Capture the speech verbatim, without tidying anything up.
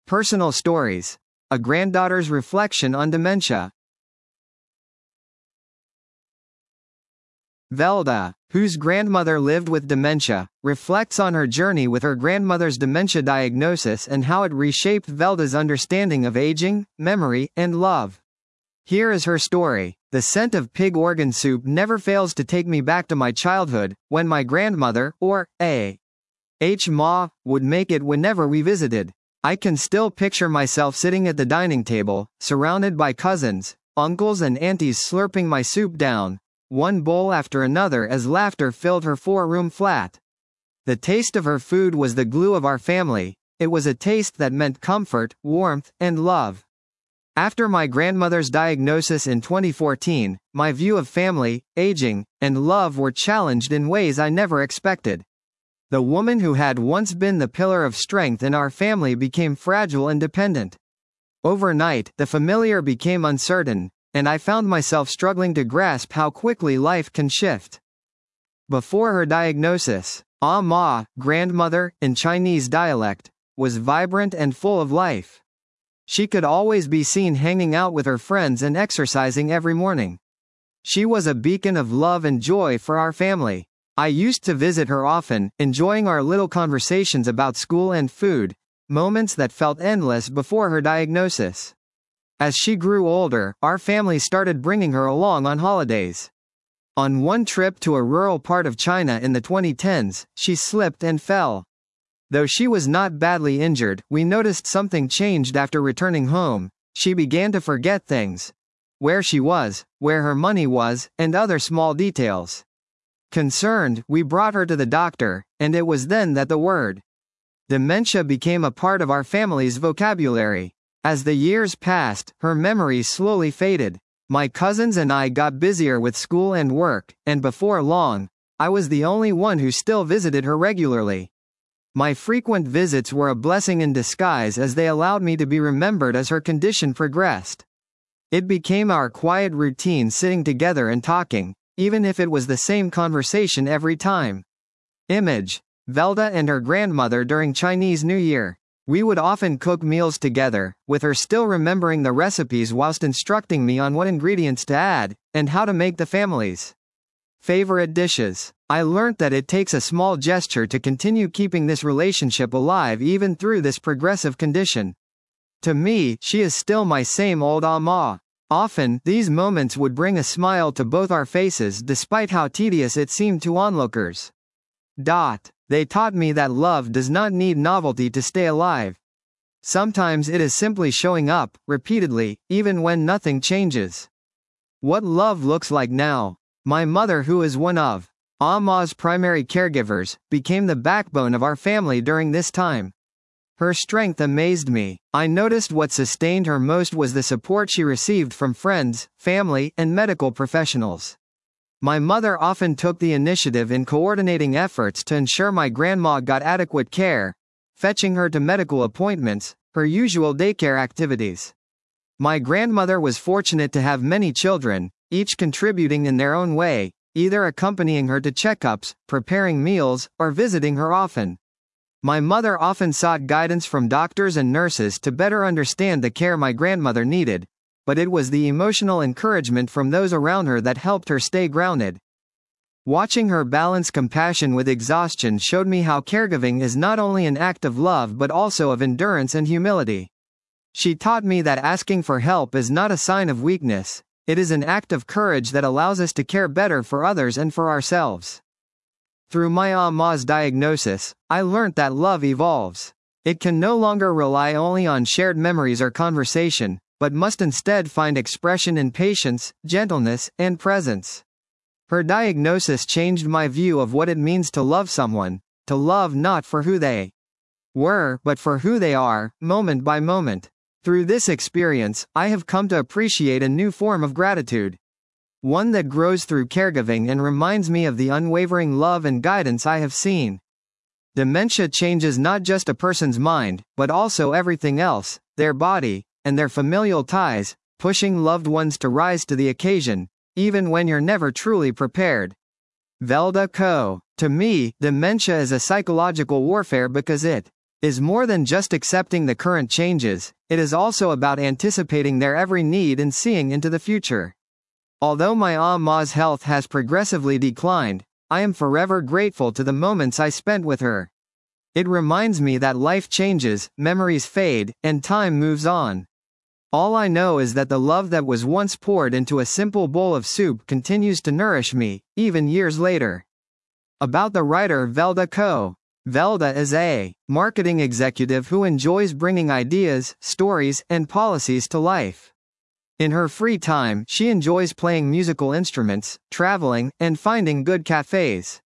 Personal stories. A granddaughter's reflection on dementia. Velda, whose grandmother lived with dementia, reflects on her journey with her grandmother's dementia diagnosis and how it reshaped Velda's understanding of aging, memory, and love. Here is her story. The scent of pig organ soup never fails to take me back to my childhood, when my grandmother, or A. H. Ma, would make it whenever we visited. I can still picture myself sitting at the dining table, surrounded by cousins, uncles and aunties slurping my soup down, one bowl after another as laughter filled her four-room flat. The taste of her food was the glue of our family. It was a taste that meant comfort, warmth, and love. After my grandmother's diagnosis in twenty fourteen, my view of family, aging, and love were challenged in ways I never expected. The woman who had once been the pillar of strength in our family became fragile and dependent. Overnight, the familiar became uncertain, and I found myself struggling to grasp how quickly life can shift. Before her diagnosis, Ah Ma, grandmother, in Chinese dialect, was vibrant and full of life. She could always be seen hanging out with her friends and exercising every morning. She was a beacon of love and joy for our family. I used to visit her often, enjoying our little conversations about school and food, moments that felt endless before her diagnosis. As she grew older, our family started bringing her along on holidays. On one trip to a rural part of China in the twenty tens, she slipped and fell. Though she was not badly injured, we noticed something changed after returning home. She began to forget things. Where she was, where her money was, and other small details. Concerned, we brought her to the doctor, and it was then that the word dementia became a part of our family's vocabulary. As the years passed, her memory slowly faded. My cousins and I got busier with school and work, and before long, I was the only one who still visited her regularly. My frequent visits were a blessing in disguise as they allowed me to be remembered as her condition progressed. It became our quiet routine sitting together and talking, even if it was the same conversation every time. Image. Velda and her grandmother during Chinese New Year. We would often cook meals together, with her still remembering the recipes whilst instructing me on what ingredients to add, and how to make the family's favorite dishes. I learnt that it takes a small gesture to continue keeping this relationship alive even through this progressive condition. To me, she is still my same old Ah Ma. Often, these moments would bring a smile to both our faces despite how tedious it seemed to onlookers. Dot. They taught me that love does not need novelty to stay alive. Sometimes it is simply showing up, repeatedly, even when nothing changes. What love looks like now. My mother, who is one of Ah Ma's primary caregivers, became the backbone of our family during this time. Her strength amazed me. I noticed what sustained her most was the support she received from friends, family, and medical professionals. My mother often took the initiative in coordinating efforts to ensure my grandma got adequate care, fetching her to medical appointments, her usual daycare activities. My grandmother was fortunate to have many children, each contributing in their own way, either accompanying her to checkups, preparing meals, or visiting her often. My mother often sought guidance from doctors and nurses to better understand the care my grandmother needed, but it was the emotional encouragement from those around her that helped her stay grounded. Watching her balance compassion with exhaustion showed me how caregiving is not only an act of love but also of endurance and humility. She taught me that asking for help is not a sign of weakness, it is an act of courage that allows us to care better for others and for ourselves. Through my Ah Ma's diagnosis, I learnt that love evolves. It can no longer rely only on shared memories or conversation, but must instead find expression in patience, gentleness, and presence. Her diagnosis changed my view of what it means to love someone, to love not for who they were, but for who they are, moment by moment. Through this experience, I have come to appreciate a new form of gratitude. One that grows through caregiving and reminds me of the unwavering love and guidance I have seen. Dementia changes not just a person's mind, but also everything else, their body, and their familial ties, pushing loved ones to rise to the occasion, even when you're never truly prepared. Velda Co. To me, dementia is a psychological warfare because it is more than just accepting the current changes, it is also about anticipating their every need and seeing into the future. Although my Ah Ma's health has progressively declined, I am forever grateful to the moments I spent with her. It reminds me that life changes, memories fade, and time moves on. All I know is that the love that was once poured into a simple bowl of soup continues to nourish me, even years later. About the writer Velda Ko. Velda is a marketing executive who enjoys bringing ideas, stories, and policies to life. In her free time, she enjoys playing musical instruments, traveling, and finding good cafes.